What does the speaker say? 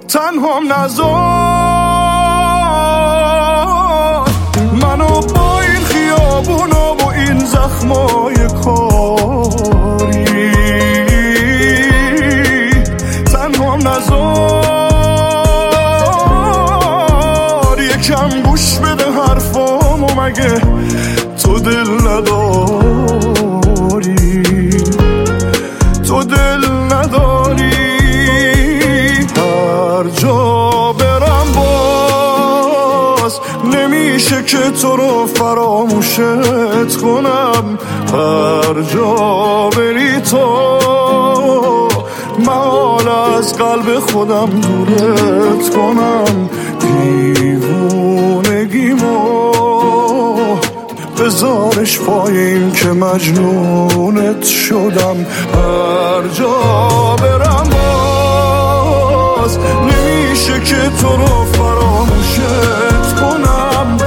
تنهام نذار منو با این خیابونا و این زخمای کاری، تنهام نذار یکم گوش بده حرفامو، مگه تو دل نداری، تو دل نداری. هر جا برم باز نمیشه که تو رو فراموشت کنم، هر جا بری تو محال از قلب خودم دورت کنم. دیوونگیمو بذارش پای این که مجنونت شدم، هر جا برم باز نمیشه که تو رو فراموشت